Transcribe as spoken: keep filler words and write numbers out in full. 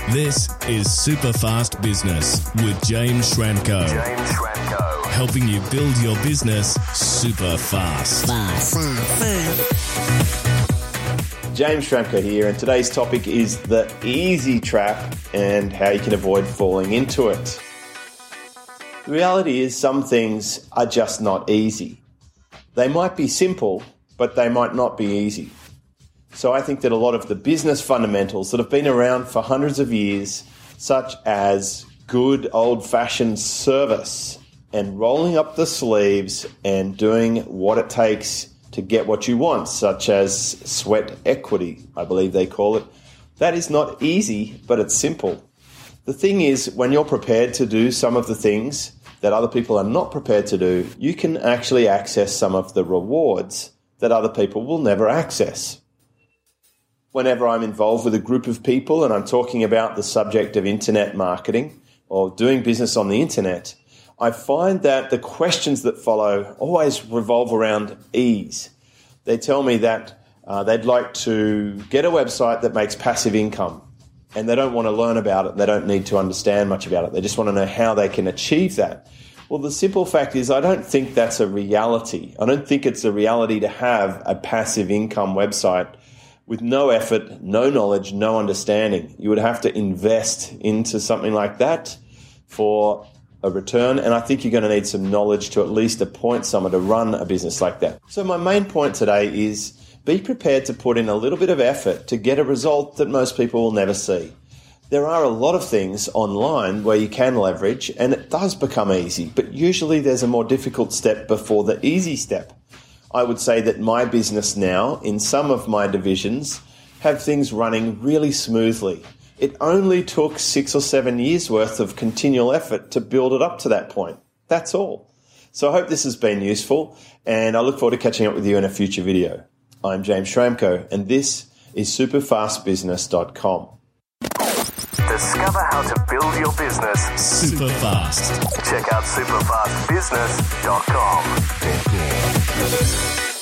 This is Superfast Business with James Schramko. James Schramko. Helping you build your business super fast. Fast. James Schramko here, and today's topic is the easy trap and how you can avoid falling into it. The reality is some things are just not easy. They might be simple, but they might not be easy. So I think that a lot of the business fundamentals that have been around for hundreds of years, such as good old-fashioned service and rolling up the sleeves and doing what it takes to get what you want, such as sweat equity, I believe they call it, that is not easy, but it's simple. The thing is, when you're prepared to do some of the things that other people are not prepared to do, you can actually access some of the rewards that other people will never access. Whenever I'm involved with a group of people and I'm talking about the subject of internet marketing or doing business on the internet, I find that the questions that follow always revolve around ease. They tell me that uh, they'd like to get a website that makes passive income, and they don't want to learn about it. They don't need to understand much about it. They just want to know how they can achieve that. Well, the simple fact is I don't think that's a reality. I don't think it's a reality to have a passive income website with no effort, no knowledge, no understanding. You would have to invest into something like that for a return, and I think you're going to need some knowledge to at least appoint someone to run a business like that. So my main point today is be prepared to put in a little bit of effort to get a result that most people will never see. There are a lot of things online where you can leverage, and it does become easy, but usually there's a more difficult step before the easy step. I would say that my business now, in some of my divisions, have things running really smoothly. It only took six or seven years worth of continual effort to build it up to that point. That's all. So I hope this has been useful, and I look forward to catching up with you in a future video. I'm James Schramko, and this is superfast business dot com. Discover how to build your business Super fast. Check out superfast business dot com.